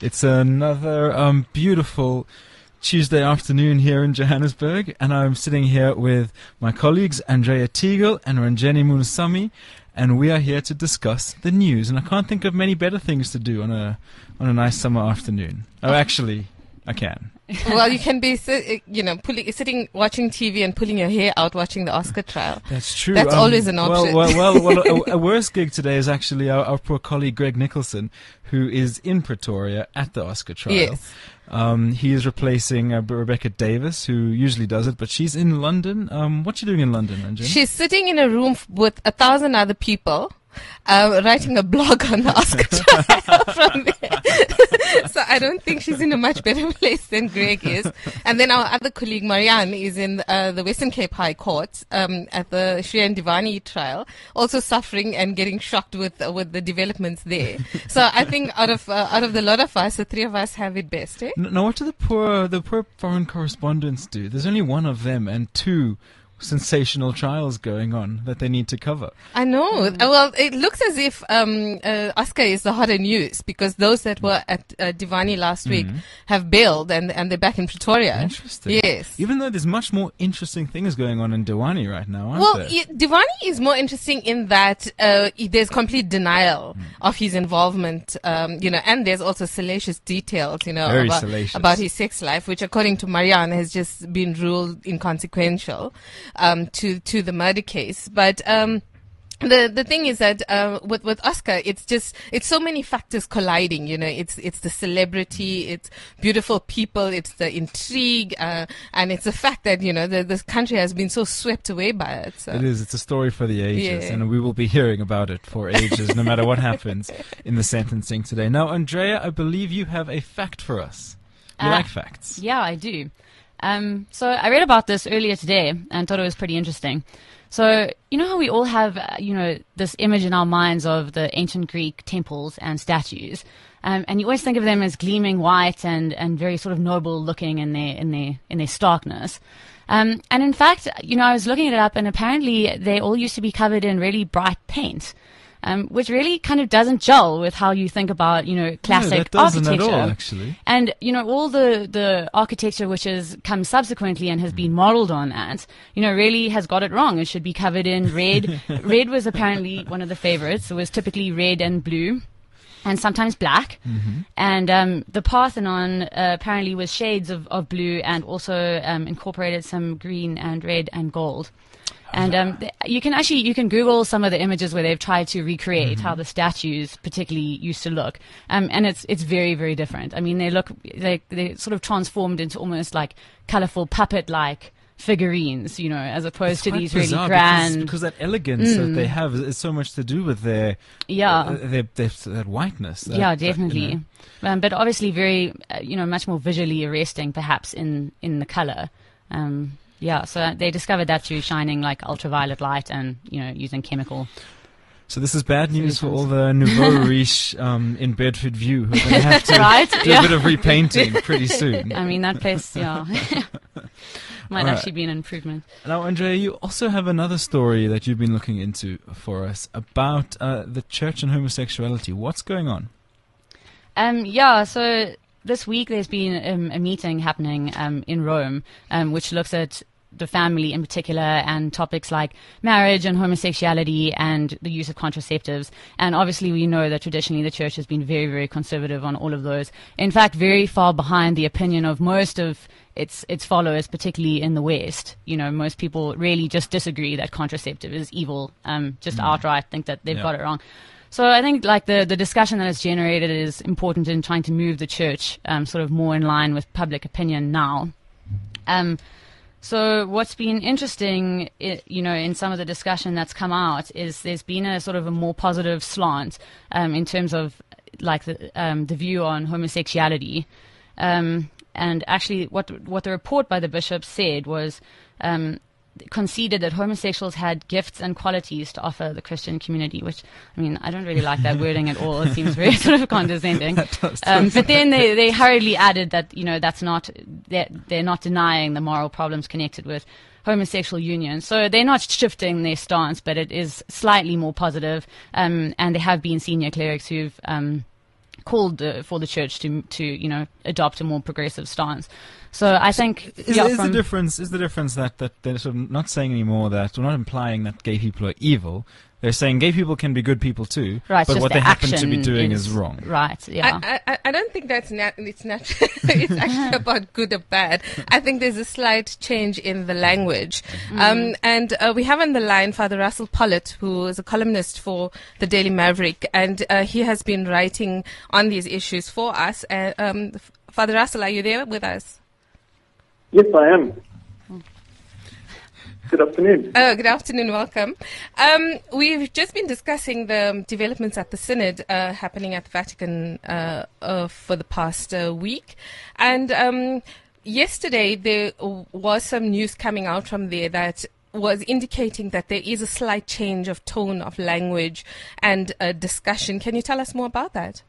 It's another beautiful Tuesday afternoon here in Johannesburg, and I'm sitting here with my colleagues Andrea Teagle and Ranjeni Munusamy, and we are here to discuss the news. And I can't think of many better things to do on a nice summer afternoon. Oh, actually, I can. Well, you can be, sitting watching TV and pulling your hair out watching the Oscar trial. That's true. That's always an option. Well, a worse gig today is actually our poor colleague Greg Nicholson, who is in Pretoria at the Oscar trial. Yes. He is replacing Rebecca Davis, who usually does it, but she's in London. What's she doing in London, Ranjini? She's sitting in a room with 1,000 other people, writing a blog on the Oscar trial from there. So I don't think she's in a much better place than Greg is. And then our other colleague, Marianne, is in the Western Cape High Court at the Shrien Divani trial, also suffering and getting shocked with the developments there. So I think out of the lot of us, the three of us have it best. Eh? Now, what do the poor foreign correspondents do? There's only one of them and two sensational trials going on that they need to cover. I know. Well, it looks as if Oscar is the hotter news because those that were at Divani last week have bailed and they're back in Pretoria. Interesting. Yes. Even though there's much more interesting things going on in Diwani right now, aren't there? Divani is more interesting in that there's complete denial of his involvement, and there's also salacious details, about his sex life, which according to Marianne has just been ruled inconsequential to the murder case. But the thing is that with Oscar, it's so many factors colliding. It's the celebrity, it's beautiful people, it's the intrigue, and it's the fact that this country has been so swept away by it. So. It is. It's a story for the ages, and we will be hearing about it for ages, no matter what happens in the sentencing today. Now, Andrea, I believe you have a fact for us. You like facts? Yeah, I do. So I read about this earlier today and thought it was pretty interesting. So, you know how we all have, this image in our minds of the ancient Greek temples and statues, and you always think of them as gleaming white and very sort of noble looking in their starkness. And in fact, I was looking it up, and apparently they all used to be covered in really bright paint. Which really kind of doesn't gel with how you think about, classic architecture. At all, actually. And, all the architecture which has come subsequently and has been modeled on that, really has got it wrong. It should be covered in red. Red was apparently one of the favorites. It was typically red and blue and sometimes black. And the Parthenon apparently was shades of blue and also incorporated some green and red and gold. And you can Google some of the images where they've tried to recreate how the statues particularly used to look, and it's very, very different. I mean, they're sort of transformed into almost like colorful puppet-like figurines, as opposed to these really grand. Because that elegance that they have is so much to do with their that whiteness. Definitely. But obviously very much more visually arresting, perhaps in the color. So they discovered that through shining like ultraviolet light and, using chemical. So this is bad news for all the nouveau riche in Bedford View who are going to have to do a bit of repainting pretty soon. I mean, that place, might actually be an improvement. Now, Andrea, you also have another story that you've been looking into for us about the church and homosexuality. What's going on? So this week there's been a meeting happening in Rome, which looks at the family in particular and topics like marriage and homosexuality and the use of contraceptives. And obviously we know that traditionally the church has been very, very conservative on all of those. In fact, very far behind the opinion of most of its followers, particularly in the West. Most people really just disagree that contraceptive is evil, outright think that they've got it wrong. So I think like the discussion that it's generated is important in trying to move the church sort of more in line with public opinion now. So what's been interesting, in some of the discussion that's come out is there's been a sort of a more positive slant in terms of like the view on homosexuality. And actually what the report by the bishop said was conceded that homosexuals had gifts and qualities to offer the Christian community, which, I mean, I don't really like that wording at all. It seems very sort of condescending. But then they hurriedly added that, that's not, they're not denying the moral problems connected with homosexual unions. So they're not shifting their stance, but it is slightly more positive. And there have been senior clerics who've called for the church to adopt a more progressive stance. So I think is the difference that they're sort of not saying anymore that, or not implying that gay people are evil. They're saying gay people can be good people too, right, but what they happen to be doing is wrong. Right, yeah. I don't think that's it's natural. It's actually about good or bad. I think there's a slight change in the language. And we have on the line Father Russell Pollitt, who is a columnist for the Daily Maverick, and he has been writing on these issues for us. Father Russell, are you there with us? Yes, I am. Good afternoon. Good afternoon. Welcome. We've just been discussing the developments at the Synod happening at the Vatican for the past week. And yesterday there was some news coming out from there that was indicating that there is a slight change of tone of language and discussion. Can you tell us more about that?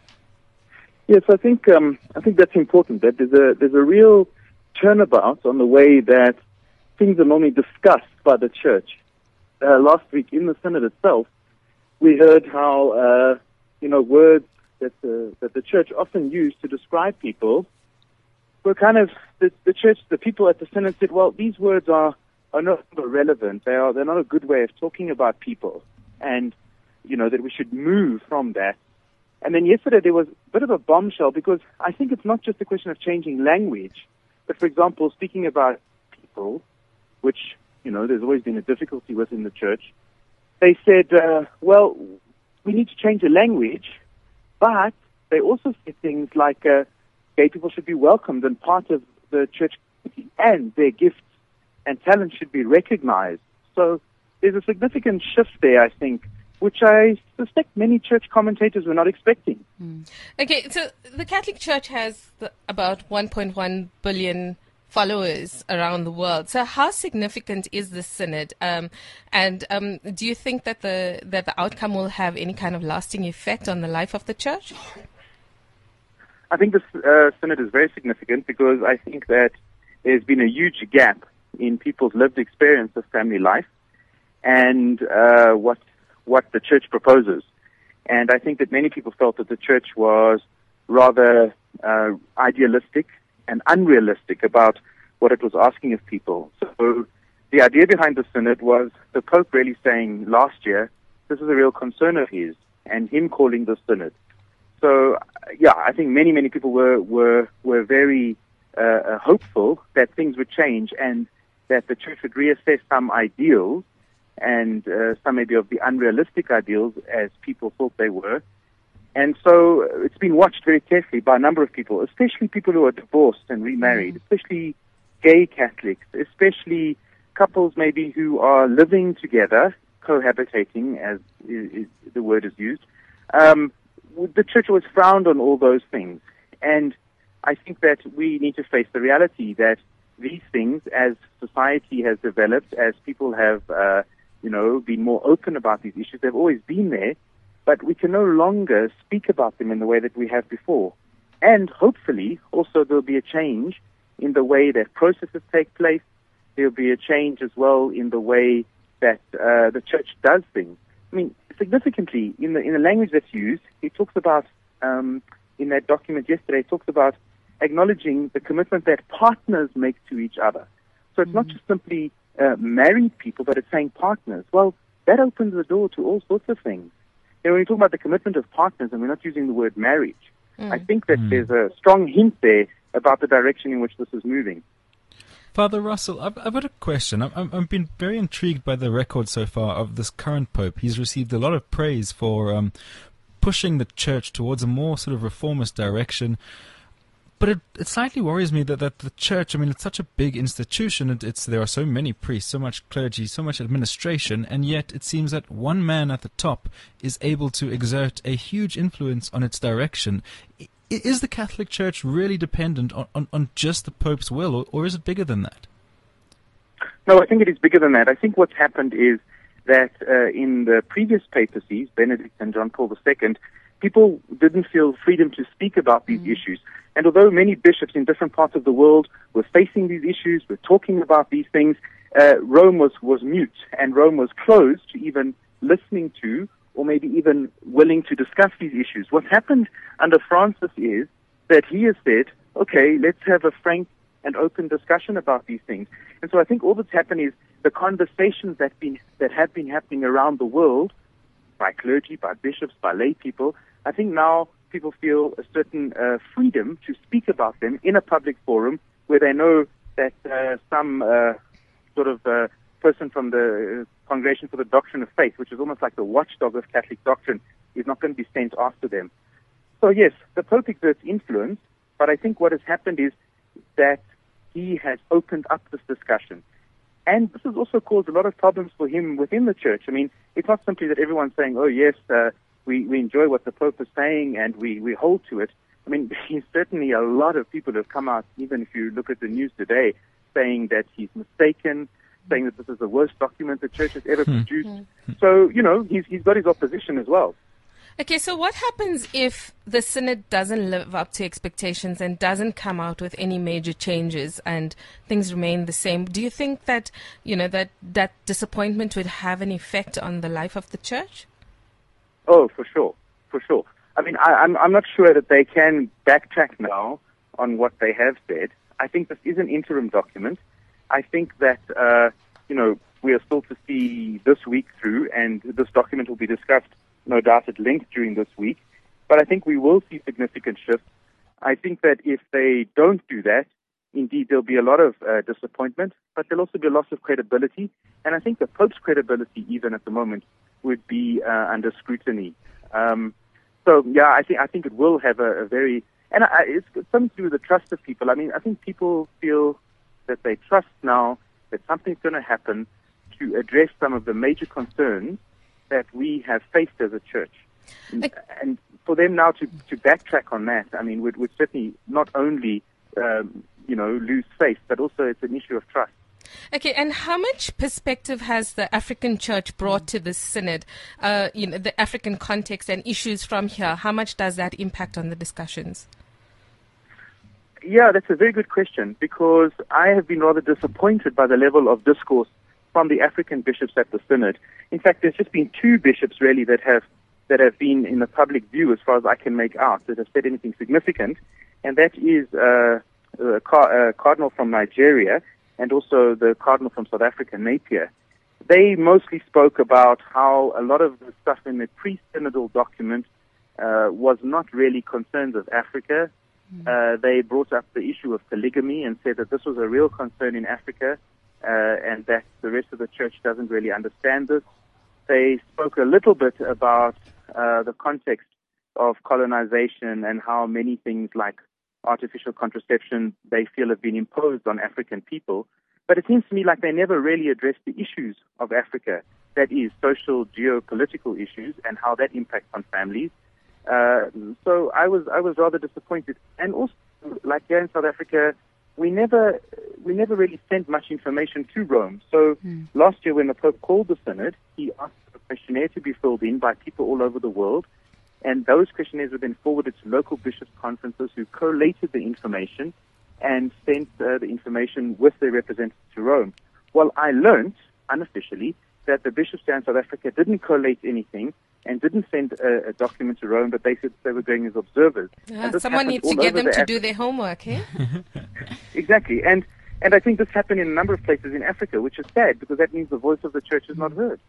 Yes, I think that's important. That there's a real turnabout on the way that things are normally discussed by the church. Last week in the Synod itself, we heard how words that the church often used to describe people were kind of the people at the Synod said, well, these words are not relevant. They're not a good way of talking about people, and that we should move from that. And then yesterday there was a bit of a bombshell, because I think it's not just a question of changing language, but for example, speaking about people, which, there's always been a difficulty with in the church. They said, well, we need to change the language, but they also said things like gay people should be welcomed and part of the church community, and their gifts and talents should be recognized. So there's a significant shift there, I think, which I suspect many church commentators were not expecting. Okay, so the Catholic Church has about 1.1 billion followers around the world. So how significant is this synod? And do you think that the outcome will have any kind of lasting effect on the life of the church? I think this synod is very significant, because I think that there's been a huge gap in people's lived experience of family life and what the church proposes. And I think that many people felt that the church was rather idealistic and unrealistic about what it was asking of people. So the idea behind the synod was the Pope really saying last year, this is a real concern of his, and him calling the synod. So, yeah, I think many people were very hopeful that things would change and that the church would reassess some ideals, and some maybe of the unrealistic ideals as people thought they were. And so it's been watched very carefully by a number of people, especially people who are divorced and remarried, especially gay Catholics, especially couples maybe who are living together, cohabitating, as the word is used. The church was frowned on all those things. And I think that we need to face the reality that these things, as society has developed, as people have been more open about these issues, they've always been there, but we can no longer speak about them in the way that we have before. And hopefully, also, there'll be a change in the way that processes take place. There'll be a change as well in the way that the church does things. I mean, significantly, in the language that's used, it talks about, in that document yesterday, it talks about acknowledging the commitment that partners make to each other. So it's not just simply married people, but it's saying partners. Well, that opens the door to all sorts of things. When we talk about the commitment of partners, and we're not using the word marriage, I think that there's a strong hint there about the direction in which this is moving. Father Russell, I've got a question. I've been very intrigued by the record so far of this current Pope. He's received a lot of praise for pushing the church towards a more sort of reformist direction. But it slightly worries me that the church, I mean, it's such a big institution. There are so many priests, so much clergy, so much administration, and yet it seems that one man at the top is able to exert a huge influence on its direction. Is the Catholic Church really dependent on just the Pope's will, or is it bigger than that? No, I think it is bigger than that. I think what's happened is that in the previous papacies, Benedict and John Paul II, people didn't feel freedom to speak about these issues. And although many bishops in different parts of the world were facing these issues, were talking about these things, Rome was mute, and Rome was closed to even listening to or maybe even willing to discuss these issues. What's happened under Francis is that he has said, okay, let's have a frank and open discussion about these things. And so I think all that's happened is the conversations that have been happening around the world by clergy, by bishops, by lay people, I think now people feel a certain freedom to speak about them in a public forum where they know that some person from the Congregation for the Doctrine of Faith, which is almost like the watchdog of Catholic doctrine, is not going to be sent after them. So yes, the Pope exerts influence, but I think what has happened is that he has opened up this discussion. And this has also caused a lot of problems for him within the church. I mean, it's not simply that everyone's saying, oh yes, we enjoy what the Pope is saying and we hold to it. I mean, there's certainly a lot of people who have come out, even if you look at the news today, saying that he's mistaken, saying that this is the worst document the church has ever produced. So, he's got his opposition as well. Okay, so what happens if the synod doesn't live up to expectations and doesn't come out with any major changes and things remain the same? Do you think that, that disappointment would have an effect on the life of the church? Oh, for sure. I mean, I'm not sure that they can backtrack now on what they have said. I think this is an interim document. I think that, we are still to see this week through, and this document will be discussed, no doubt, at length during this week. But I think we will see significant shifts. I think that if they don't do that, indeed there'll be a lot of disappointment, but there'll also be a loss of credibility. And I think the Pope's credibility, even at the moment, would be under scrutiny. I think it will have a very... And it's something to do with the trust of people. I mean, I think people feel that they trust now that something's going to happen to address some of the major concerns that we have faced as a church. And for them now to backtrack on that, I mean, would certainly not only, lose faith, but also it's an issue of trust. Okay, and how much perspective has the African Church brought to this synod? The African context and issues from here, how much does that impact on the discussions? Yeah, that's a very good question, because I have been rather disappointed by the level of discourse from the African bishops at the synod. In fact, there's just been 2 bishops really that have been in the public view, as far as I can make out, that have said anything significant, and that is a cardinal from Nigeria and also the cardinal from South Africa, Napier. They mostly spoke about how a lot of the stuff in the pre-synodal document was not really concerns of Africa. They brought up the issue of polygamy and said that this was a real concern in Africa, and that the rest of the church doesn't really understand this. They spoke a little bit about the context of colonization and how many things like artificial contraception they feel have been imposed on African people. But it seems to me like they never really addressed the issues of Africa, that is, social, geopolitical issues and how that impacts on families. So I was rather disappointed. And also, like here in South Africa, we never really sent much information to Rome. So last year when the Pope called the synod, he asked a questionnaire to be filled in by people all over the world, and those questionnaires were then forwarded to local bishops' conferences who collated the information and sent the information with their representatives to Rome. Well, I learned unofficially that the bishops here in South Africa didn't collate anything and didn't send a document to Rome, but they said they were going as observers. Someone needs to get them to do their homework, eh? Exactly. And I think this happened in a number of places in Africa, which is sad, because that means the voice of the church is not heard.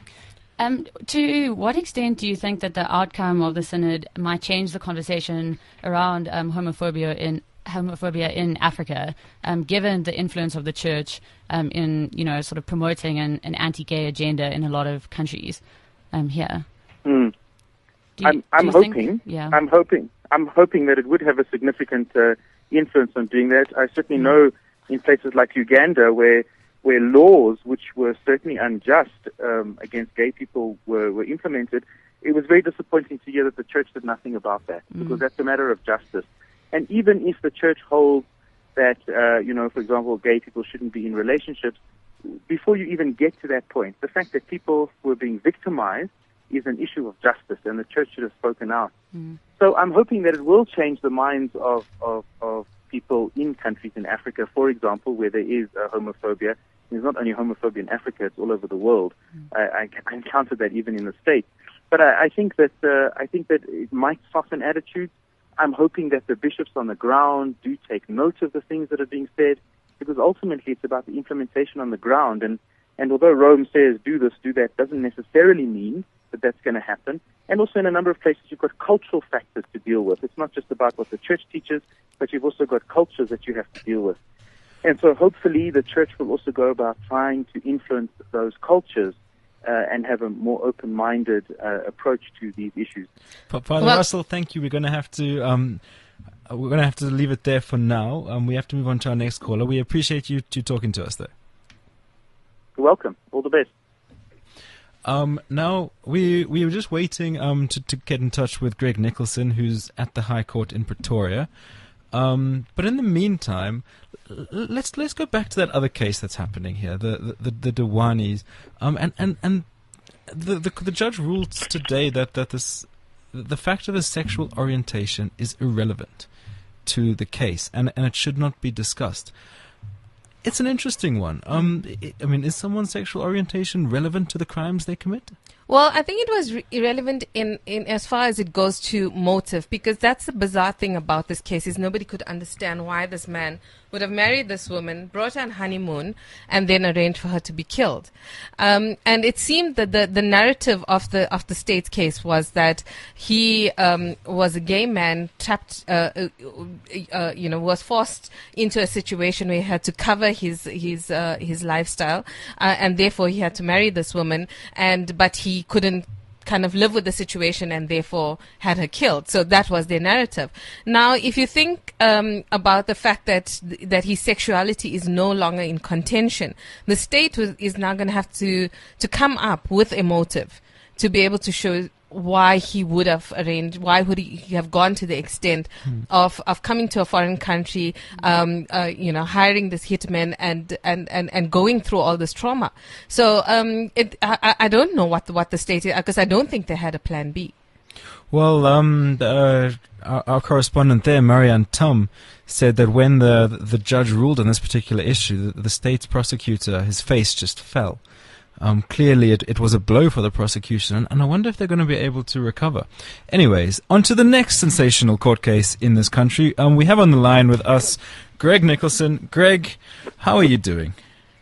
To what extent do you think that the outcome of the synod might change the conversation around homophobia in Africa, given the influence of the church in sort of promoting an anti-gay agenda in a lot of countries here? I'm hoping that it would have a significant influence on doing that. I certainly know in places like Uganda where laws which were certainly unjust against gay people were implemented, it was very disappointing to hear that the church did nothing about that, because that's a matter of justice. And even if the church holds that, for example, gay people shouldn't be in relationships, before you even get to that point, the fact that people were being victimized is an issue of justice, and the church should have spoken out. So I'm hoping that it will change the minds of people in countries in Africa, for example, where there is homophobia. There's not only homophobia in Africa, it's all over the world. I encountered that even in the States. But I think that it might soften attitudes. I'm hoping that the bishops on the ground do take note of the things that are being said, because ultimately it's about the implementation on the ground. And although Rome says do this, do that, doesn't necessarily mean that that's going to happen. And also in a number of places you've got cultural factors to deal with. It's not just about what the church teaches, but you've also got cultures that you have to deal with. And so hopefully the church will also go about trying to influence those cultures and have a more open-minded approach to these issues. Father Russell, thank you. We're going to have to leave it there for now. We have to move on to our next caller. We appreciate you talking to us, though. You're welcome. All the best. Now we were just waiting to get in touch with Greg Nicholson, who's at the High Court in Pretoria. But in the meantime, let's go back to that other case that's happening here, the Dewanis, and the judge ruled today that the fact of his sexual orientation is irrelevant to the case, and it should not be discussed. It's an interesting one. I mean, is someone's sexual orientation relevant to the crimes they commit? Well, I think it was irrelevant in as far as it goes to motive, because that's the bizarre thing about this case is nobody could understand why this man would have married this woman, brought her on honeymoon, and then arranged for her to be killed. And it seemed that the narrative of the state's case was that he was a gay man trapped, was forced into a situation where he had to cover his lifestyle, and therefore he had to marry this woman, but he couldn't kind of live with the situation and therefore had her killed. So that was their narrative. Now, if you think about the fact that his sexuality is no longer in contention, the state is now going to have to come up with a motive to be able to show why he would have arranged, why would he have gone to the extent of coming to a foreign country, hiring this hitman and going through all this trauma. So I don't know what the state is, because I don't think they had a plan B. Well, our correspondent there, Marianne Tum, said that when the judge ruled on this particular issue, the state's prosecutor, his face just fell. Clearly, it was a blow for the prosecution, and I wonder if they're going to be able to recover. Anyways, on to the next sensational court case in this country. We have on the line with us Greg Nicholson. Greg, how are you doing?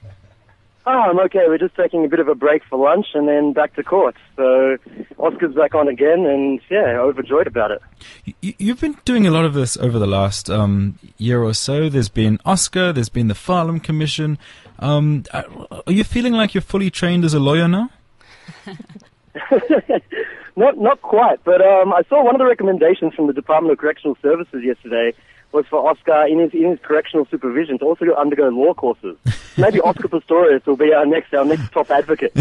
I'm okay. We're just taking a bit of a break for lunch and then back to court. So Oscar's back on again, and overjoyed about it. You've been doing a lot of this over the last year or so. There's been Oscar, there's been the Farlam Commission. Are you feeling like you're fully trained as a lawyer now? Not quite, but I saw one of the recommendations from the Department of Correctional Services yesterday was for Oscar in his correctional supervision to also undergo law courses. Maybe Oscar Pistorius will be our next top advocate.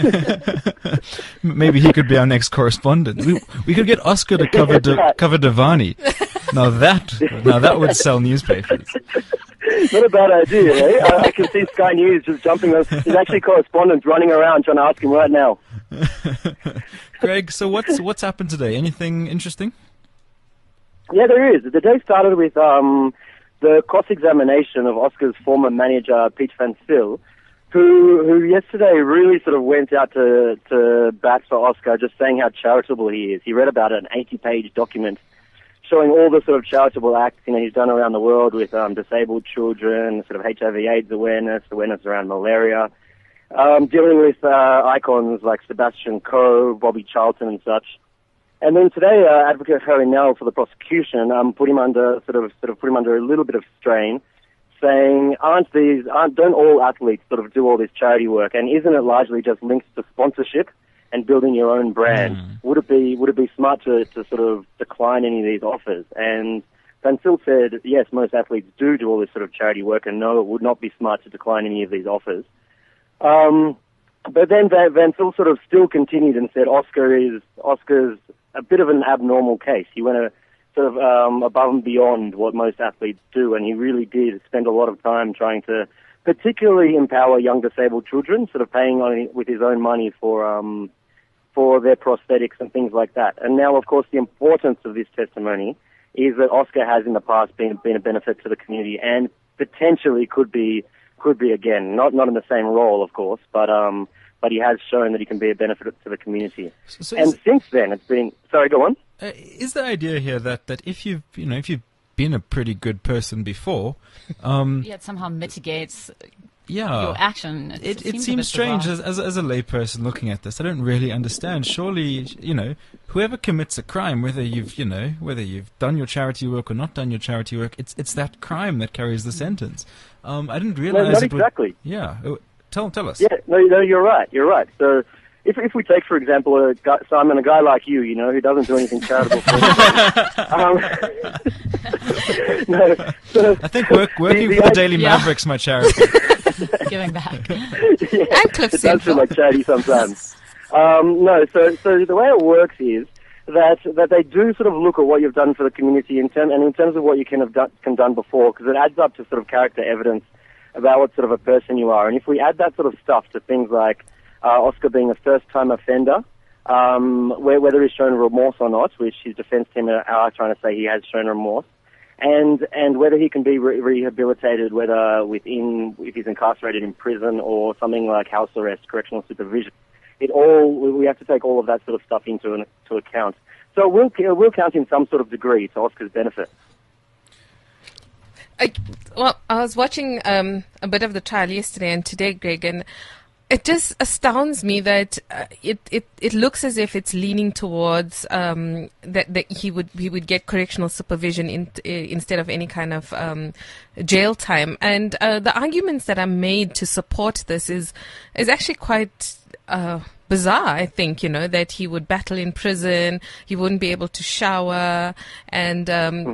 Maybe he could be our next correspondent. We could get Oscar to cover Devani. Now that would sell newspapers. Not a bad idea, eh? I can see Sky News just jumping on. There's actually correspondents running around trying to ask him right now. Greg, so what's happened today? Anything interesting? Yeah, there is. The day started with the cross-examination of Oscar's former manager, Pete Van Zyl, who yesterday really sort of went out to bat for Oscar, just saying how charitable he is. He read about an 80-page document showing all the sort of charitable acts he's done around the world with disabled children, sort of HIV/AIDS awareness around malaria, dealing with icons like Sebastian Coe, Bobby Charlton, and such. And then today, Advocate Harry Nell for the prosecution put him under a little bit of strain, saying, don't all athletes sort of do all this charity work, and isn't it largely just linked to sponsorship and building your own brand? Would it be smart to sort of decline any of these offers? And Van Zyl said, yes, most athletes do all this sort of charity work, and no, it would not be smart to decline any of these offers. But then Van Zyl sort of still continued and said Oscar's a bit of an abnormal case. He went sort of above and beyond what most athletes do, and he really did spend a lot of time trying to particularly empower young disabled children, sort of paying with his own money for their prosthetics and things like that. And now, of course, the importance of this testimony is that Oscar has in the past been a benefit to the community, and potentially could be again, not in the same role, of course, but but he has shown that he can be a benefit to the community. And since then, it's been... Sorry, go on. Is the idea here that if you've been a pretty good person before... it somehow mitigates... your action. It seems strange as a layperson looking at this. I don't really understand. Surely, whoever commits a crime, whether you've done your charity work or not done your charity work, it's that crime that carries the sentence. I didn't realize. No, not exactly. Tell us. Yeah, no, you're right. So. If we take, for example, Simon, a guy like you, who doesn't do anything charitable for I think working for the Daily Maverick's my charity. Giving back. And Cliff it does feel like charity sometimes. So the way it works is that they do sort of look at what you've done for the community in terms of what you can done before, because it adds up to sort of character evidence about what sort of a person you are. And if we add that sort of stuff to things like Oscar being a first-time offender, whether he's shown remorse or not, which his defense team are trying to say he has shown remorse, and whether he can be rehabilitated, whether if he's incarcerated in prison or something like house arrest, correctional supervision. We have to take all of that sort of stuff into account. So it will count in some sort of degree to Oscar's benefit. I was watching a bit of the trial yesterday and today, Greg, and it just astounds me that it looks as if it's leaning towards that he would get correctional supervision instead of any kind of jail time. And the arguments that are made to support this is actually quite bizarre. I think that he would battle in prison, he wouldn't be able to shower, and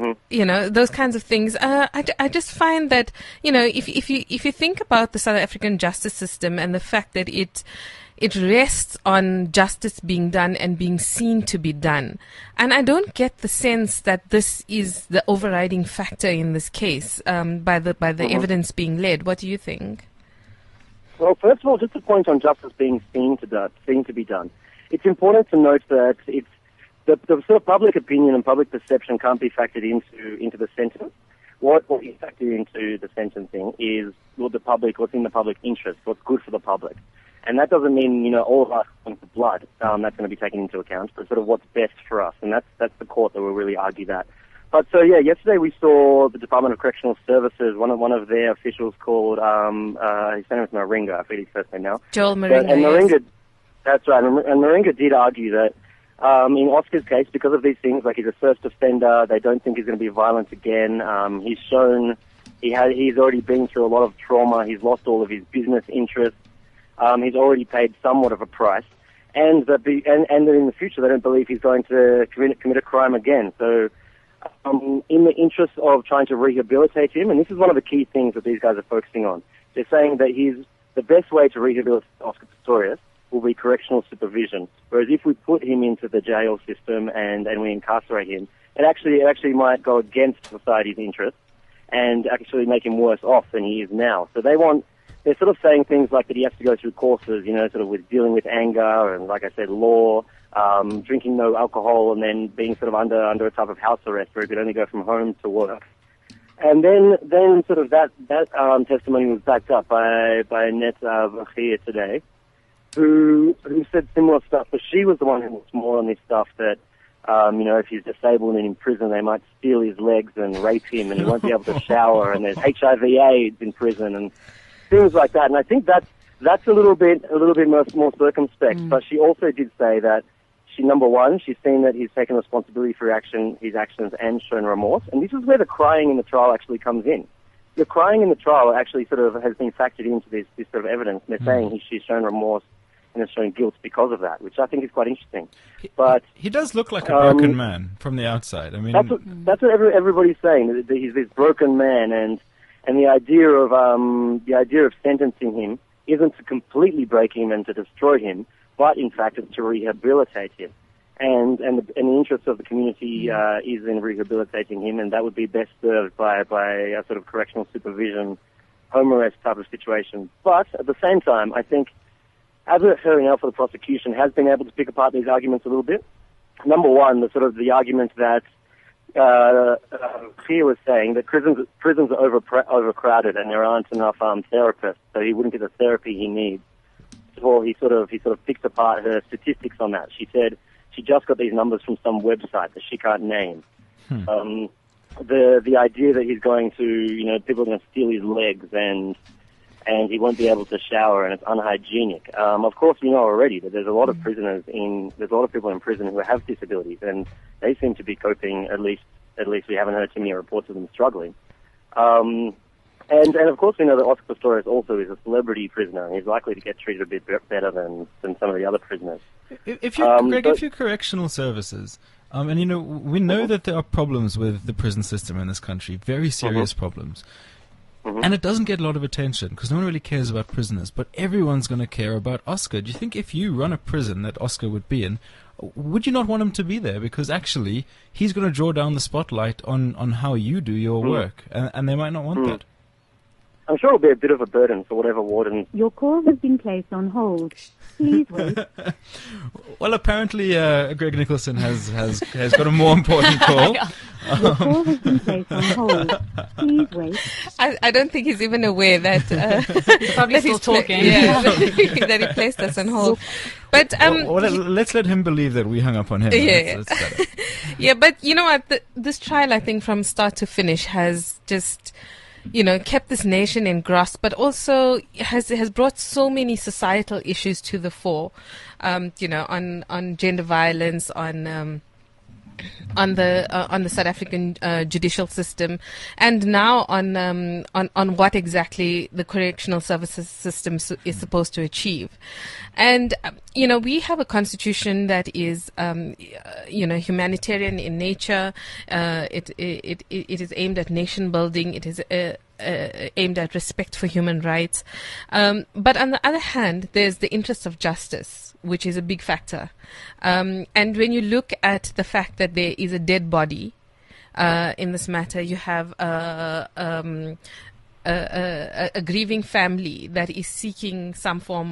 those kinds of things. I just find that if you think about the South African justice system and the fact that it rests on justice being done and being seen to be done, and I don't get the sense that this is the overriding factor in this case by the evidence being led. What do you think? Well, first of all, just a point on justice being seen to be done. It's important to note that it's the sort of public opinion and public perception can't be factored into the sentence. What is factored into the sentencing is what's in the public interest, what's good for the public. And that doesn't mean, all of us want the blood. That's going to be taken into account, but sort of what's best for us. And that's the court that will really argue that. But so yesterday we saw the Department of Correctional Services. One of their officials called his name is Maringa. I forget his first name now. Joel Maringa. And Maringa, that's right. And Maringa did argue that in Oscar's case, because of these things, like he's a first offender, they don't think he's going to be violent again. He's shown he's already been through a lot of trauma. He's lost all of his business interests. He's already paid somewhat of a price, and that in the future they don't believe he's going to commit a crime again. So. In the interest of trying to rehabilitate him, and this is one of the key things that these guys are focusing on, they're saying that the best way to rehabilitate Oscar Pistorius will be correctional supervision. Whereas if we put him into the jail system and we incarcerate him, it actually might go against society's interests and actually make him worse off than he is now. So they're sort of saying things like that he has to go through courses, sort of with dealing with anger and, like I said, law, drinking no alcohol, and then being sort of under a type of house arrest where he could only go from home to work. And then sort of that testimony was backed up by Annette Vergeer today, who said similar stuff, but she was the one who was more on this stuff that, if he's disabled and in prison, they might steal his legs and rape him, and he won't be able to shower, and there's HIV/AIDS in prison, and things like that. And I think that's a little bit more circumspect. But she also did say that number one, she's seen that he's taken responsibility for his actions and shown remorse. And this is where the crying in the trial actually comes in. The crying in the trial actually sort of has been factored into this sort of evidence. And they're saying she's shown remorse and has shown guilt because of that, which I think is quite interesting. But he does look like a broken man from the outside. I mean, that's what everybody's saying. That he's this broken man, and the idea of sentencing him isn't to completely break him and to destroy him, but in fact it's to rehabilitate him. And the interest of the community is in rehabilitating him, and that would be best served by a sort of correctional supervision, home arrest type of situation. But at the same time, I think adversarial for the prosecution has been able to pick apart these arguments a little bit. Number one, the argument that Khia was saying that prisons are overcrowded and there aren't enough therapists, so he wouldn't get the therapy he needs. of all, he sort of picked apart her statistics on that. She said she just got these numbers from some website that she can't name. The idea that he's going to, people are going to steal his legs and he won't be able to shower and it's unhygienic. Of course, we know already that there's a lot of people in prison who have disabilities, and they seem to be coping. At least we haven't heard too many reports of them struggling. And of course we know that Oscar Pistorius also is a celebrity prisoner, and he's likely to get treated a bit better than some of the other prisoners. If you're correctional services, and we know that there are problems with the prison system in this country, very serious problems. And it doesn't get a lot of attention because no one really cares about prisoners, but everyone's going to care about Oscar. Do you think if you run a prison that Oscar would be in, would you not want him to be there? Because actually, he's going to draw down the spotlight on how you do your work, and they might not want that. I'm sure it'll be a bit of a burden for whatever warden. Your call has been placed on hold. Please wait. Well, apparently Greg Nicholson has got a more important call. Your call has been placed on hold. Please wait. I don't think he's even aware that he's probably still talking. That he placed us on hold. But let's let him believe that we hung up on him. Yeah, yeah. But you know what? This trial, I think, from start to finish, has just kept this nation in grasp, but also has brought so many societal issues to the fore. On gender violence, on the South African judicial system, and now on what exactly the correctional services system is supposed to achieve. And we have a constitution that is humanitarian in nature. It is aimed at nation building. It is aimed at respect for human rights. But on the other hand, there's the interest of justice, which is a big factor. And when you look at the fact that there is a dead body in this matter, you have a grieving family that is seeking some form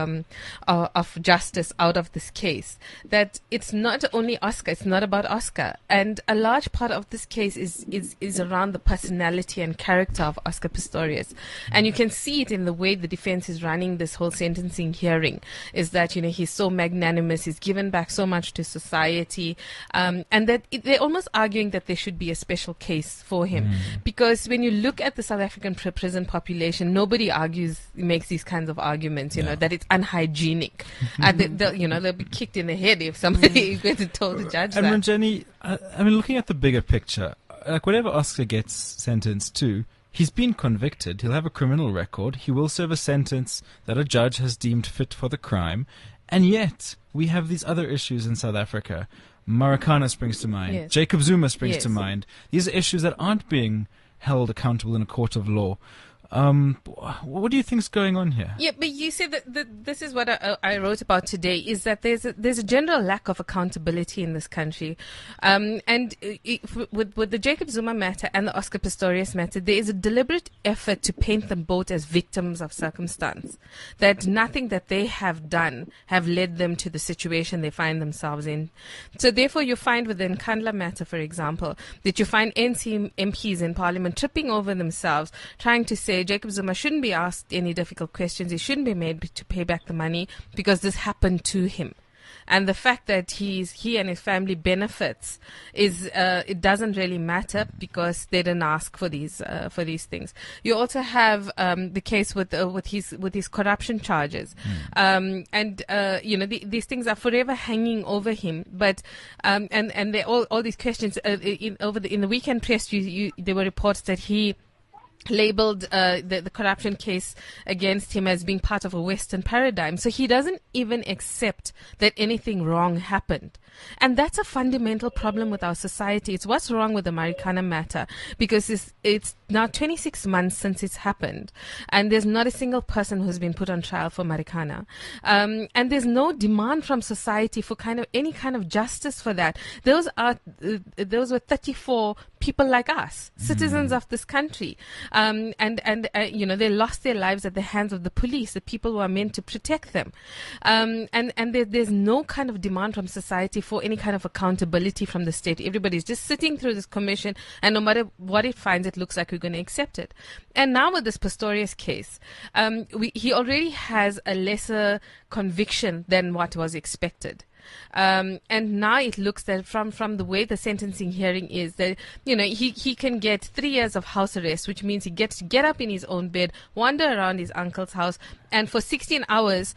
of justice out of this case. That it's not only Oscar, it's not about Oscar, and a large part of this case is around the personality and character of Oscar Pistorius, and you can see it in the way the defense is running this whole sentencing hearing. Is that he's so magnanimous, he's given back so much to society, and that they're almost arguing that there should be a special case for him, because when you look at the South African prison population, nobody makes these kinds of arguments, that it's unhygienic. They'll be kicked in the head if somebody is going to tell the judge that. And Jenny, looking at the bigger picture, like whatever Oscar gets sentenced to, he's been convicted. He'll have a criminal record. He will serve a sentence that a judge has deemed fit for the crime. And yet, we have these other issues in South Africa. Marikana springs to mind. Yes. Jacob Zuma springs to mind. These are issues that aren't being held accountable in a court of law. What do you think's going on here? Yeah, but you said that this is what I wrote about today, is that there's a general lack of accountability in this country. With the Jacob Zuma matter and the Oscar Pistorius matter, there is a deliberate effort to paint them both as victims of circumstance. That nothing that they have done have led them to the situation they find themselves in. So therefore you find with the Nkandla matter, for example, that you find NC MPs in Parliament tripping over themselves, trying to say Jacob Zuma shouldn't be asked any difficult questions. He shouldn't be made to pay back the money because this happened to him. And the fact that he and his family benefits it doesn't really matter because they didn't ask for these things. You also have the case with his corruption charges, these things are forever hanging over him. But and they all these questions in the weekend press, there were reports that he labeled the corruption case against him as being part of a Western paradigm. So he doesn't even accept that anything wrong happened. And that's a fundamental problem with our society. It's what's wrong with the Marikana matter, because it's now 26 months since it's happened, and there's not a single person who's been put on trial for Marikana. And there's no demand from society for any kind of justice for that. Those were 34 people like us, citizens of this country. They lost their lives at the hands of the police, the people who are meant to protect them. And there's no kind of demand from society before any kind of accountability from the state. Everybody's just sitting through this commission, and no matter what it finds, it looks like we're going to accept it. And now with this Pistorius case, he already has a lesser conviction than what was expected. And now it looks that from the way the sentencing hearing is, that he can get 3 years of house arrest, which means he gets to get up in his own bed, wander around his uncle's house, and for 16 hours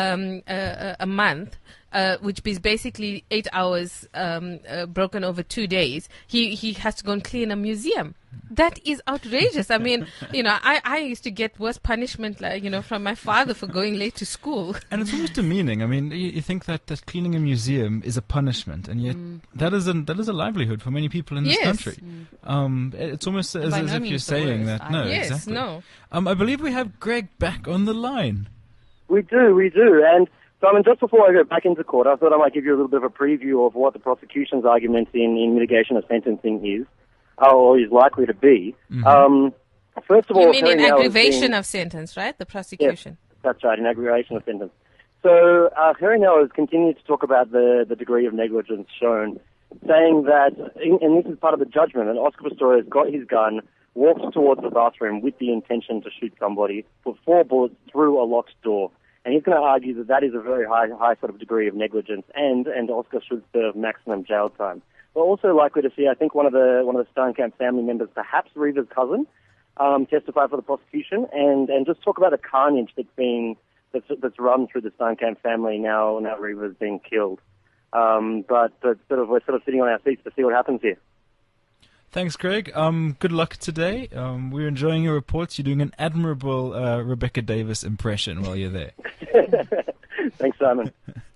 a month, which is basically 8 hours broken over 2 days, he has to go and clean a museum. That is outrageous. I mean, I used to get worse punishment, from my father for going late to school. And it's almost demeaning. I mean, you think that cleaning a museum is a punishment, and yet that is a livelihood for many people in this country. It's almost as if you're saying that. No, yes, exactly. No. I believe we have Greg back on the line. We do. And Simon, just before I go back into court, I thought I might give you a little bit of a preview of what the prosecution's argument in mitigation of sentencing is, or is likely to be. Mm-hmm. First of all, you mean in aggravation of sentence, right? The prosecution. Yes, that's right, in aggravation of sentence. So Harry Nell has continued to talk about the degree of negligence shown, saying that, and this is part of the judgment, that Oscar Pistorius got his gun, walked towards the bathroom with the intention to shoot somebody, put 4 bullets through a locked door. And he's going to argue that that is a very high sort of degree of negligence, and Oscar should serve maximum jail time. We're also likely to see, I think, one of the Steenkamp family members, perhaps Reeva's cousin, testify for the prosecution, and just talk about the carnage that's run through the Steenkamp family now Reeva's being killed. But we're sort of sitting on our seats to see what happens here. Thanks, Greg. Good luck today. We're enjoying your reports. You're doing an admirable Rebecca Davis impression while you're there. Thanks, Simon.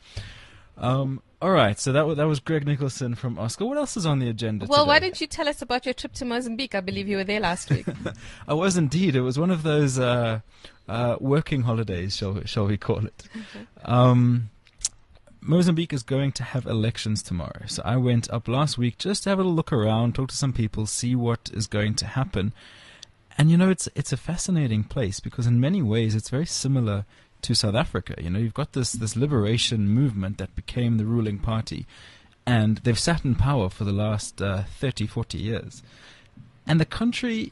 All right, so that was Greg Nicholson from Oscar. What else is on the agenda today? Well, why don't you tell us about your trip to Mozambique? I believe you were there last week. I was indeed. It was one of those working holidays, shall we call it. Okay. Mozambique is going to have elections tomorrow. So I went up last week just to have a little look around, talk to some people, see what is going to happen. And, it's a fascinating place because in many ways it's very similar to South Africa. You've got this liberation movement that became the ruling party, and they've sat in power for the last 30, 40 years. And the country,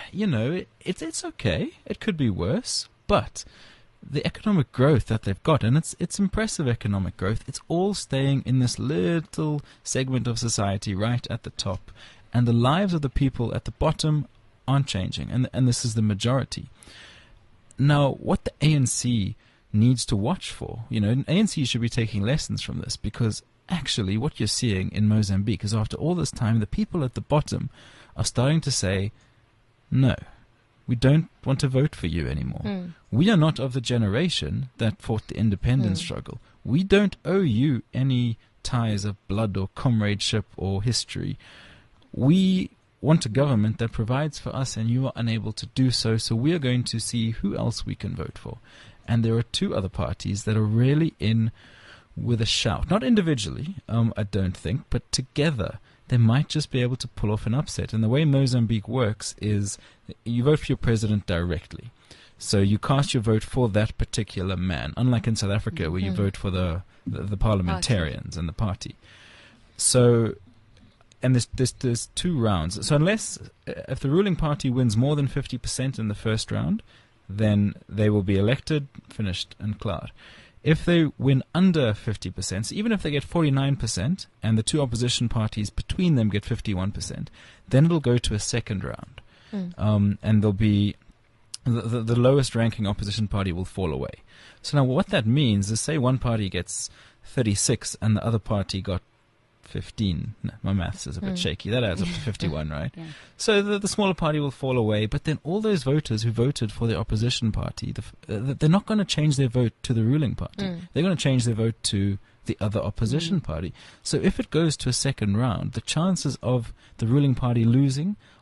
it's okay. It could be worse, but the economic growth that they've got, and it's impressive economic growth, it's all staying in this little segment of society right at the top, and the lives of the people at the bottom aren't changing, and this is the majority. Now, what the ANC needs to watch for, ANC should be taking lessons from this, because actually what you're seeing in Mozambique is after all this time, the people at the bottom are starting to say, no, we don't want to vote for you anymore. We are not of the generation that fought the independence struggle. We don't owe you any ties of blood or comradeship or history. We want a government that provides for us, and you are unable to do so, so we are going to see who else we can vote for. And there are 2 other parties that are really in with a shout. Not individually, I don't think, but together they might just be able to pull off an upset. And the way Mozambique works is you vote for your president directly. So you cast your vote for that particular man, unlike in South Africa where you vote for the parliamentarians and the party. So, and there's 2 rounds. So if the ruling party wins more than 50% in the first round, then they will be elected, finished, and cleared. If they win under 50%, so even if they get 49% and the 2 opposition parties between them get 51%, then it'll go to a second round. And there'll be the lowest ranking opposition party will fall away. So now what that means is, say one party gets 36 and the other party got 15. No, my maths is a bit shaky. That adds up to 51, right? Yeah. So the smaller party will fall away, but then all those voters who voted for the opposition party, they're not going to change their vote to the ruling party. They're going to change their vote to the other opposition party. So if it goes to a second round, the chances of the ruling party losing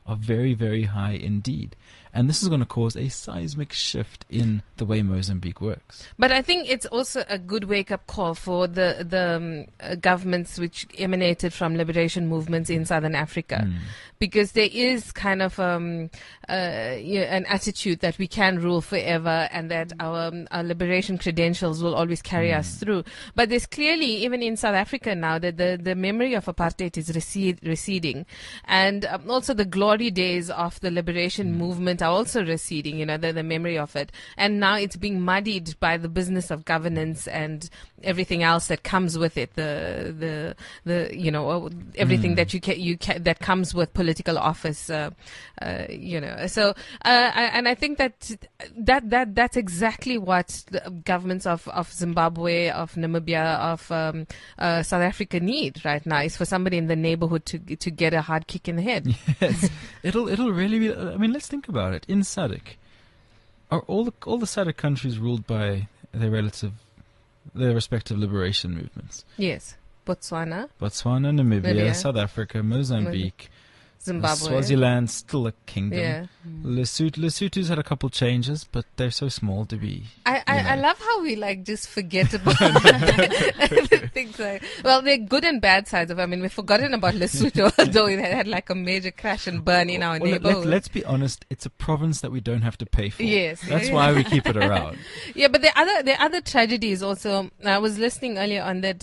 are very, very high indeed. And this is going to cause a seismic shift in the way Mozambique works. But I think it's also a good wake-up call for the governments which emanated from liberation movements in Southern Africa. Because there is kind of an attitude that we can rule forever and that our liberation credentials will always carry us through. But there's clearly, even in South Africa now, that the memory of apartheid is receding. And also the glory days of the liberation movement are also receding, the memory of it. And now it's being muddied by the business of governance and everything else that comes with it, the everything that that comes with political office, So and I think that's exactly what the governments of Zimbabwe, of Namibia, of South Africa need right now, is for somebody in the neighborhood to get a hard kick in the head. Yes, it'll really be. I mean, let's think about it. In SADC, are all the SADC countries ruled by their respective liberation movements? Yes. Botswana, Namibia, South Africa, Mozambique, Zimbabwe, Swaziland, still a kingdom. Yeah. Lesotho's had a couple changes, but they're so small to be. I love how we just forget about things well, they're good and bad sides of it. I mean, we've forgotten about Lesotho, although it had a major crash and burn in our neighborhood. Let's be honest, it's a province that we don't have to pay for. Yes. That's why we keep it around. Yeah, but the other tragedies also. I was listening earlier on that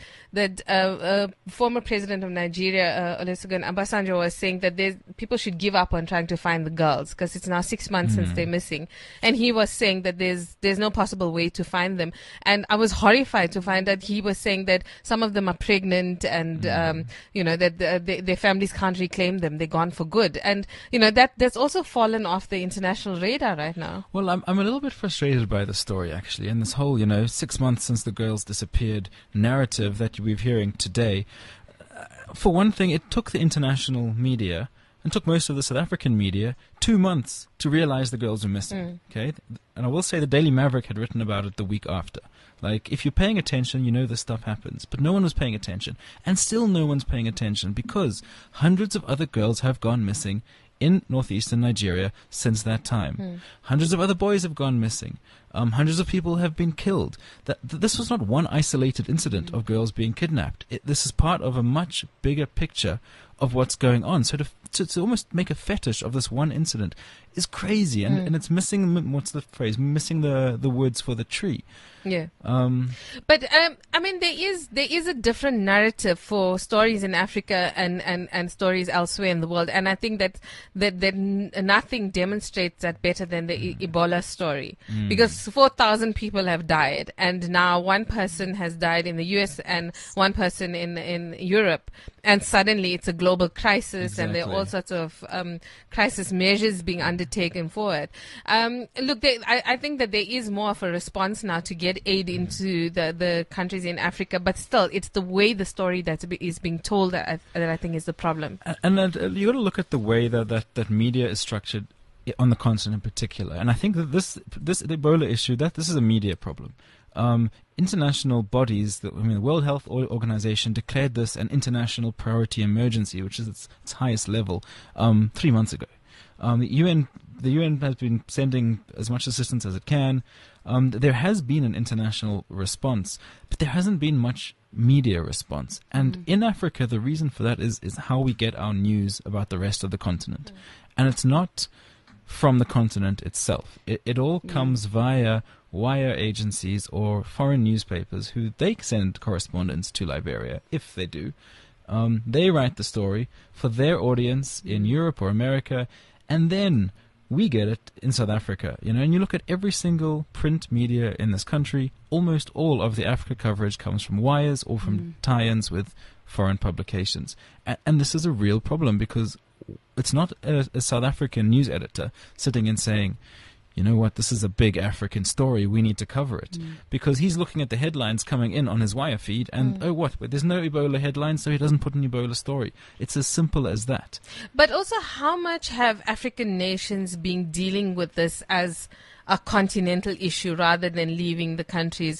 former president of Nigeria, Olusegun Obasanjo, was saying that people should give up on trying to find the girls because it's now 6 months since they're missing, and he was saying that there's no possible way to find them. And I was horrified to find that he was saying that some of them are pregnant and that their families can't reclaim them, they're gone for good. And that's also fallen off the international radar right now. Well, I'm a little bit frustrated by the story actually, and this whole 6 months since the girls disappeared narrative that we're hearing today. For one thing, it took the international media and took most of the South African media 2 months to realize the girls were missing. Okay, and I will say the Daily Maverick had written about it the week after. If you're paying attention, this stuff happens. But no one was paying attention, and still no one's paying attention because hundreds of other girls have gone missing in northeastern Nigeria since that time. Hundreds of other boys have gone missing. Hundreds of people have been killed. This was not one isolated incident of girls being kidnapped. This is part of a much bigger picture of what's going on. So to almost make a fetish of this one incident is crazy, and it's missing. What's the phrase? Missing the woods for the tree. Yeah. But I mean, there is a different narrative for stories in Africa and stories elsewhere in the world, and I think that nothing demonstrates that better than the Ebola story, because 4,000 people have died, and now one person has died in the US and one person in Europe, and suddenly it's a global crisis. Exactly. And there are all sorts of crisis measures being undertaken for it. Look, I think that there is more of a response now to get aid into the countries in Africa, but still, it's the way the story that is being told that I think is the problem. And you got to look at the way that media is structured on the continent in particular. And I think that the Ebola issue, this is a media problem. International bodies, the World Health Organization declared this an international priority emergency, which is its highest level, 3 months ago. The UN has been sending as much assistance as it can. There has been an international response, but there hasn't been much media response. And in Africa, the reason for that is how we get our news about the rest of the continent. And it's not from the continent itself. It all comes via wire agencies or foreign newspapers who they send correspondents to Liberia, if they do. They write the story for their audience in Europe or America, and then we get it in South Africa. And you look at every single print media in this country, almost all of the Africa coverage comes from wires or from tie-ins with foreign publications. And this is a real problem because it's not a South African news editor sitting and saying, you know what, this is a big African story, we need to cover it. Because he's looking at the headlines coming in on his wire feed and, there's no Ebola headlines, so he doesn't put an Ebola story. It's as simple as that. But also, how much have African nations been dealing with this as a continental issue rather than leaving the countries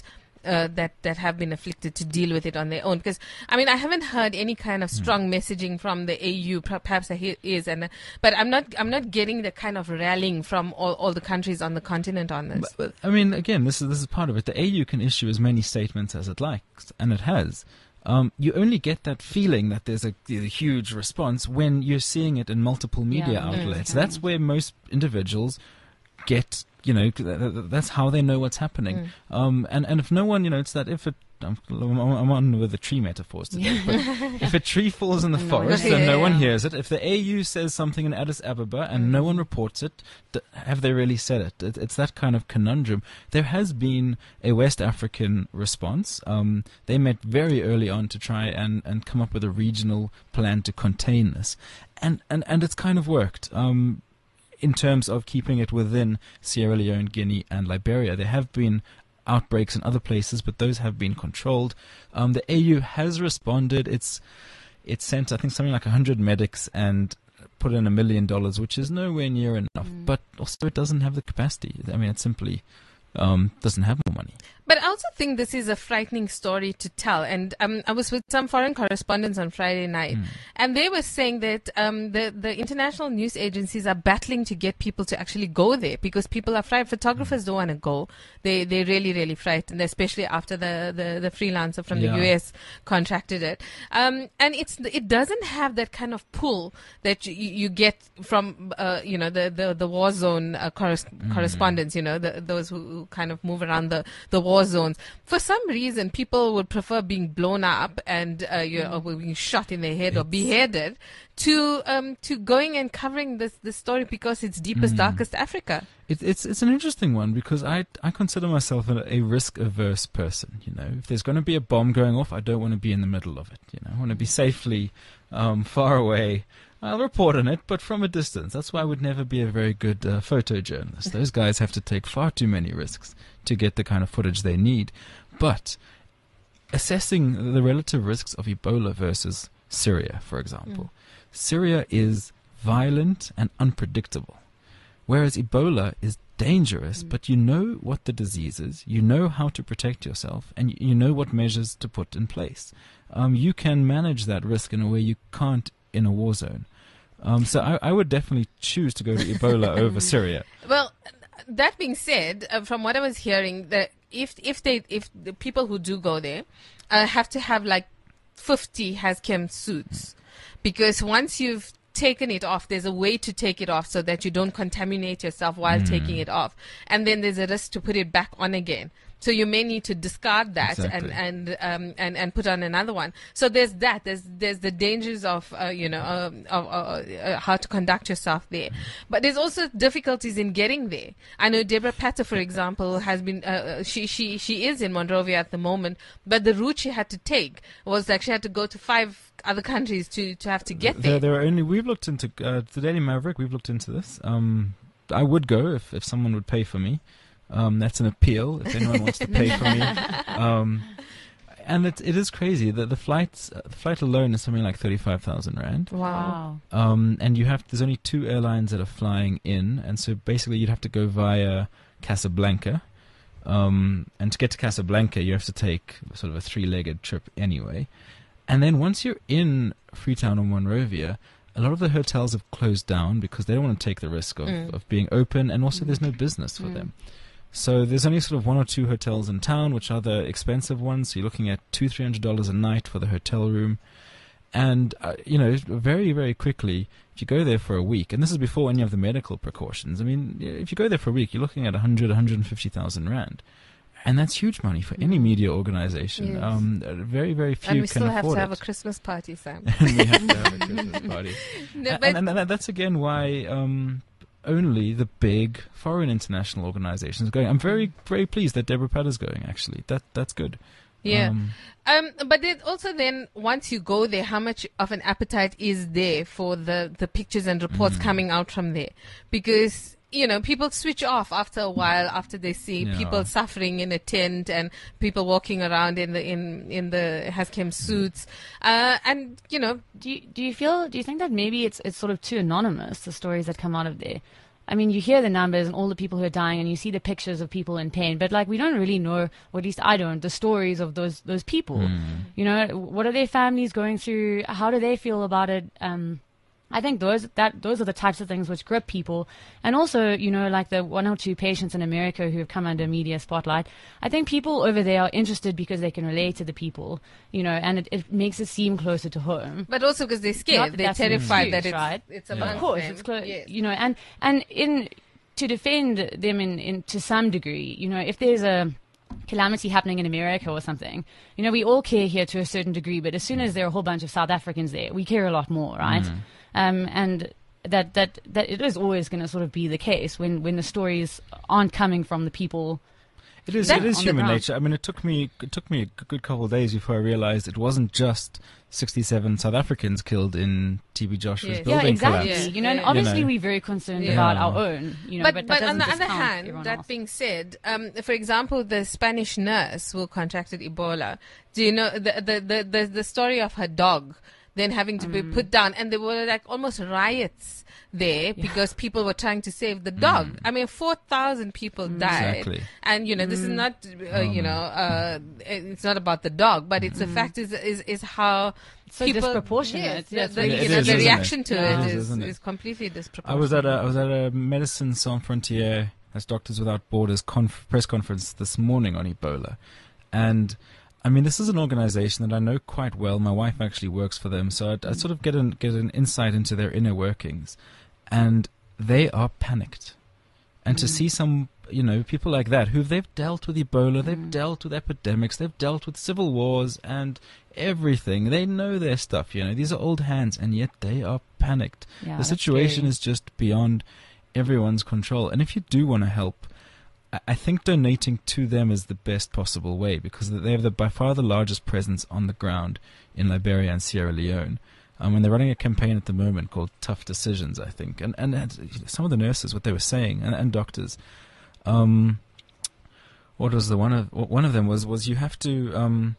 that have been afflicted to deal with it on their own. Because I mean, I haven't heard any kind of strong messaging from the AU. Perhaps there is, but I'm not getting the kind of rallying from all the countries on the continent on this. But I mean, again, this is part of it. The AU can issue as many statements as it likes, and it has. You only get that feeling that there's a huge response when you're seeing it in multiple media outlets. That's where most individuals get, that's how they know what's happening. And if no one, it's that if it, I'm on with the tree metaphors today, but if a tree falls in the forest and no one hears it, if the AU says something in Addis Ababa and no one reports it, have they really said it? It's that kind of conundrum. There has been a West African response. They met very early on to try and come up with a regional plan to contain this. And it's kind of worked. In terms of keeping it within Sierra Leone, Guinea, and Liberia, there have been outbreaks in other places, but those have been controlled. The AU has responded. It's sent, I think, something like 100 medics and put in $1 million, which is nowhere near enough. But also, it doesn't have the capacity. I mean, it simply doesn't have more money. But I also think this is a frightening story to tell. And I was with some foreign correspondents on Friday night, and they were saying that the international news agencies are battling to get people to actually go there because people are frightened. Photographers don't want to go. They're really, really frightened, especially after the freelancer from the US contracted it. And it doesn't have that kind of pull that you get from the war zone correspondents. Those who kind of move around the war zones. For some reason, people would prefer being blown up and or being shot in the head or beheaded to going and covering this story because it's deepest, darkest Africa. It's an interesting one because I consider myself a risk-averse person. If there's going to be a bomb going off, I don't want to be in the middle of it. I want to be safely far away. I'll report on it, but from a distance. That's why I would never be a very good photojournalist. Those guys have to take far too many risks to get the kind of footage they need. But assessing the relative risks of Ebola versus Syria, for example. Syria is violent and unpredictable, whereas Ebola is dangerous, but you know what the disease is, you know how to protect yourself, and you know what measures to put in place. You can manage that risk in a way you can't in a war zone. So I would definitely choose to go to Ebola over Syria. Well, that being said, from what I was hearing, that if the people who do go there have to have like 50 hazchem suits, because once you've taken it off, there's a way to take it off so that you don't contaminate yourself while taking it off, and then there's a risk to put it back on again. So you may need to discard that and put on another one. So there's that. There's the dangers of how to conduct yourself there. But there's also difficulties in getting there. I know Deborah Patter, for example, has been she is in Monrovia at the moment, but the route she had to take was like she had to go to 5 other countries to have to get there. We've looked into the Daily Maverick. We've looked into this. I would go if someone would pay for me. That's an appeal if anyone wants to pay for me. And it is crazy that the flight alone is something like 35,000 rand. Wow. And there's only 2 airlines that are flying in, and so basically you'd have to go via Casablanca. And to get to Casablanca, you have to take sort of a 3-legged trip anyway. And then once you're in Freetown or Monrovia, a lot of the hotels have closed down because they don't want to take the risk of being open, and also there's no business for them. So there's only sort of 1 or 2 hotels in town, which are the expensive ones. So you're looking at $200-300 a night for the hotel room. And, very, very quickly, if you go there for a week, and this is before any of the medical precautions, I mean, if you go there for a week, you're looking at 150,000 rand. And that's huge money for any media organization. Yes. Very, very few can afford it. And we still have to have a Christmas party, Sam. And we have to have a Christmas party. And that's again why only the big foreign international organizations are going. I'm very, very pleased that Deborah Patter's going, actually. That's good. Yeah. But then once you go there, how much of an appetite is there for the pictures and reports coming out from there? Because people switch off after a while after they see people suffering in a tent and people walking around in the hazchem suits. Do you think that maybe it's sort of too anonymous, the stories that come out of there? I mean, you hear the numbers and all the people who are dying, and you see the pictures of people in pain, but like we don't really know, or at least I don't, the stories of those people. You know, what are their families going through? How do they feel about it? I think those are the types of things which grip people. And also, you know, like the 1 or 2 patients in America who have come under media spotlight, I think people over there are interested because they can relate to the people, you know, and it makes it seem closer to home. But also because they're scared. They're terrified that it's amongst Of course, them. it's close, Yes. you know, and to defend them in to some degree, you know, if there's a calamity happening in America or something, you know, we all care here to a certain degree, but as soon as there are a whole bunch of South Africans there, we care a lot more, right? And that it is always going to sort of be the case when the stories aren't coming from the people. It is human nature. I mean, it took me a good couple of days before I realized it wasn't just 67 South Africans killed in TB Joshua's building exactly. collapse. You know, and obviously we're very concerned about our own. You know, but on the other count hand, that being said, for example, the Spanish nurse who contracted Ebola. Do you know the story of her dog then having to be put down, and there were like almost riots there because people were trying to save the dog. I mean, 4,000 people died. Exactly. And, you know, this is not, it's not about the dog, but it's the fact is how so people, disproportionate. Yes, Yes, the reaction to it isn't is completely I disproportionate. was at a Médecins Sans Frontières, that's Doctors Without Borders press conference this morning on Ebola, and I mean, this is an organization that I know quite well. My wife actually works for them, so I sort of get an insight into their inner workings, and they are panicked. And to see some, you know, people like that they've dealt with Ebola, they've dealt with epidemics, they've dealt with civil wars and everything. They know their stuff, you know. These are old hands, and yet they are panicked. Yeah, the situation is just beyond everyone's control. And if you do want to help, I think donating to them is the best possible way, because they have by far the largest presence on the ground in Liberia and Sierra Leone. And they're running a campaign at the moment called Tough Decisions, I think. And some of the nurses, what they were saying, and doctors, what was one of them was you have to,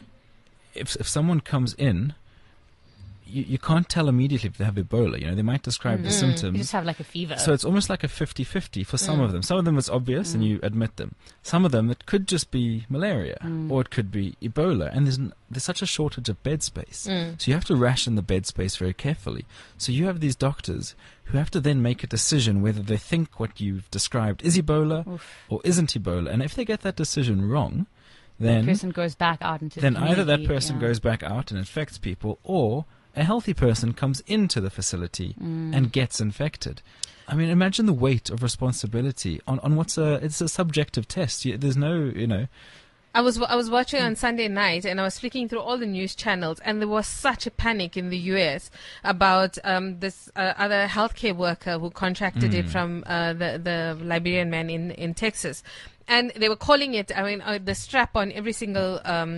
if someone comes in, you can't tell immediately if they have Ebola. You know, they might describe the symptoms. You just have like a fever. So it's almost like a 50-50 for some of them. Some of them it's obvious and you admit them. Some of them it could just be malaria or it could be Ebola. And there's such a shortage of bed space. So you have to ration the bed space very carefully. So you have these doctors who have to then make a decision whether they think what you've described is Ebola or isn't Ebola. And if they get that decision wrong, then the person goes back out into the community. Either that person goes back out and infects people, or a healthy person comes into the facility and gets infected. I mean, imagine the weight of responsibility on it's a subjective test. There's no, you know. I was watching on Sunday night, and I was flicking through all the news channels, and there was such a panic in the U.S. about this other healthcare worker who contracted it from the Liberian man in Texas. And they were calling it, I mean, the strap on every single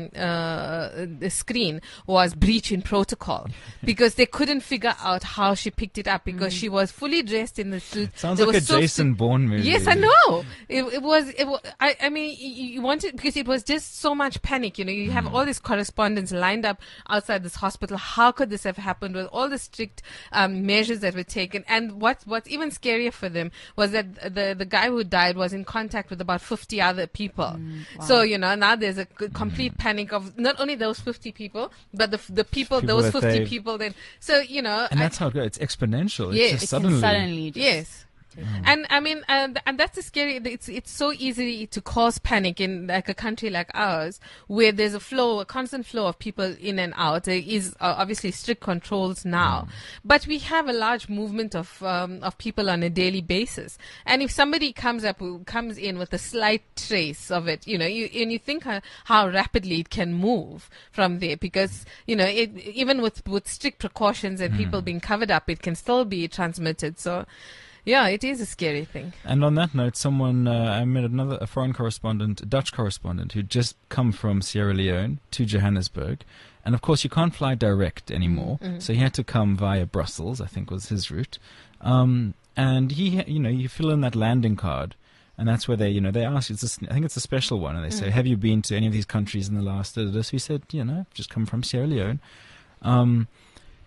the screen was breach in protocol, because they couldn't figure out how she picked it up, because she was fully dressed in the suit. Sounds like a Jason Bourne movie. Yes, I know. It was. I mean, you wanted, because it was just so much panic. You know, you have all these correspondents lined up outside this hospital. How could this have happened with all the strict measures that were taken? And what's even scarier for them was that the guy who died was in contact with about 50 other people. Wow. So, you know, now there's a complete panic of not only those 50 people, but the people those 50 people then. So, you know. And that's how it goes. It's exponential. Yes. It's just suddenly. Yes. And I mean, and that's the scary. It's so easy to cause panic in like a country like ours, where there's a constant flow of people in and out. There is obviously strict controls now, but we have a large movement of people on a daily basis. And if somebody comes in with a slight trace of it, you know, you think how rapidly it can move from there, because you know, even with strict precautions and people being covered up, it can still be transmitted. So. Yeah, it is a scary thing. And on that note, I met a foreign correspondent, a Dutch correspondent, who'd just come from Sierra Leone to Johannesburg. And of course, you can't fly direct anymore. So he had to come via Brussels, I think was his route. And you fill in that landing card. And that's where they ask you, I think it's a special one. And they say, have you been to any of these countries in the last, so he said, I've just come from Sierra Leone.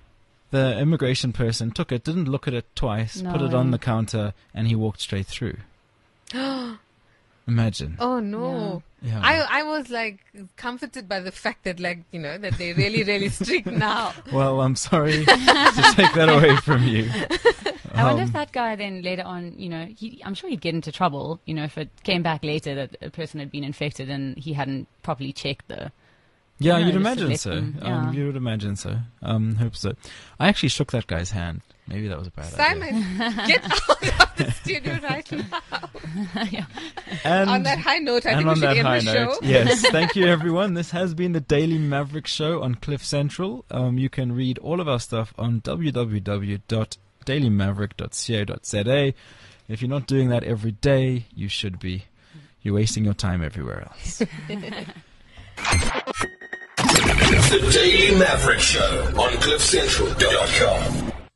the immigration person took it, didn't look at it twice, put it on the counter, and he walked straight through. Imagine. Oh no. Yeah. I was like comforted by the fact that that they're really, really strict now. Well, I'm sorry to take that away from you. I wonder if that guy then later on, I'm sure he'd get into trouble, if it came back later that a person had been infected and he hadn't properly checked the... Yeah, you'd imagine so. You would imagine so. Hope so. I actually shook that guy's hand. Maybe that was a bad idea. Simon, get out of the studio right now. And on that high note, I think we should end the show. Yes, thank you everyone. This has been the Daily Maverick Show on Cliff Central. You can read all of our stuff on www.dailymaverick.co.za. If you're not doing that every day, you should be. You're wasting your time everywhere else. The Daily Maverick Show on CliffCentral.com.